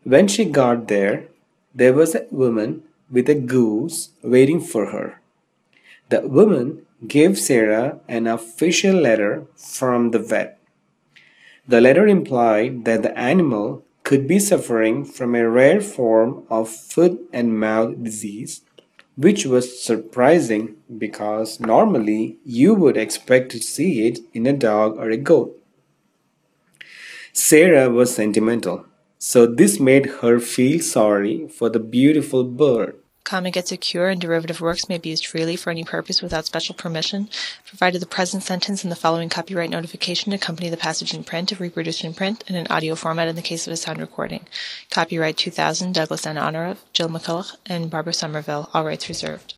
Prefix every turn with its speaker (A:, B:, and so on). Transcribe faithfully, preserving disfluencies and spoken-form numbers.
A: When she got there, there was a woman with a goose waiting for her. The woman gave Sarah an official letter from the vet. The letter implied that the animal could be suffering from a rare form of foot and mouth disease, which was surprising because normally you would expect to see it in a dog or a goat. Sarah was sentimental, so this made her feel sorry for the beautiful bird.
B: Comma gets a cure, and derivative works may be used freely for any purpose without special permission, provided the present sentence and the following copyright notification accompany the passage in print if reproduced in print and in audio format in the case of a sound recording. Copyright two thousand, Douglas N. Honor of, Jill McCulloch, and Barbara Somerville, all rights reserved.